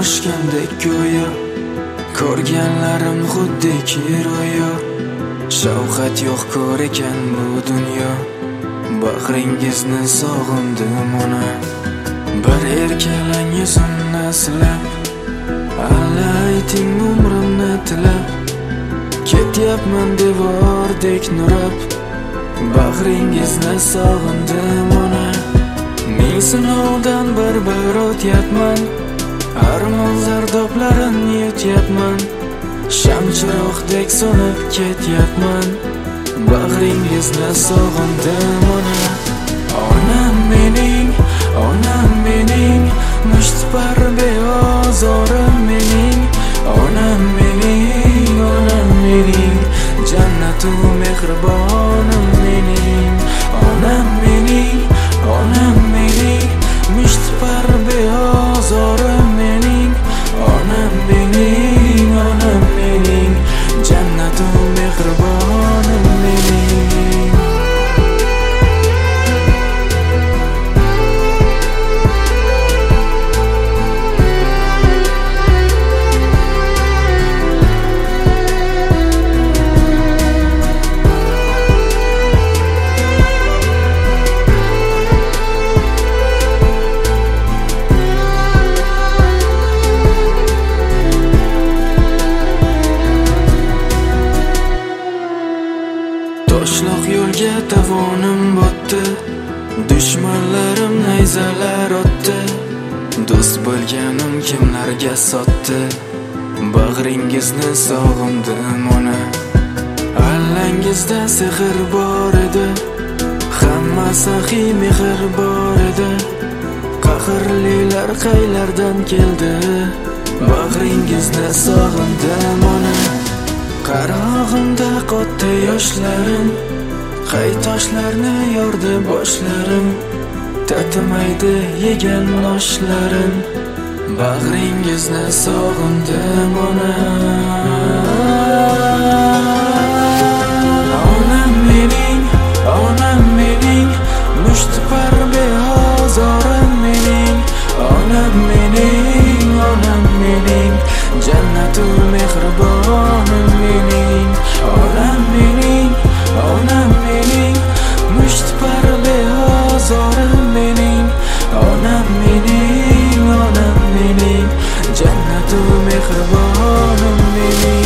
toshgandek go'yo, ko'rganlarim xuddiki ro'yo. Shavqat yo'q ko'r ekan bu dunyo, bag'ringizni sog'indim ona. Bir erkalang yuzimni silab, alla ayting umrimni tilab. Ketyapman devordek nurab, bag'ringizni sog'indim ona. Ming sinovdan bir o'tyapman, armon zardoblarini yutyapman. Shamchiroqdek so'nib ketyapman, bag'ringizni sog'indim ona. Onam mening, onam mening, mushtipar beozorim mening. Onam mening, onam mening, jannatu mehribonim mening. Onam mening, onam mening, mushtipar beozorim mening. Onam mening, onam mening, jannatu mehribonim mening. Toshloq yo'lga davonim botdi, dushmanlarim nayzalar otdi. Do'st bo'lganim kimlarga sotdi, bag'ringizni sog'indim ona. Allangizda sehr bor edi, hamma saxiy mehr bor edi. Qahrlilar qaylardan keldi, bag'ringizni sog'indim ona. Qarog'imda qotdi yoshlarim, qay toshlarni yordi boshlarim. Tatimaydi yegan oshlarim, bag'ringizni sog'indim ona. Onam mening, onam mening, mushtipar beozorim mening. Onam mening, onam mening, jannatu mehribonim mening. Onam mening, onam mening, mushtipar beozorim mening. Onam mening, onam mening, jannatu mehribonim mening.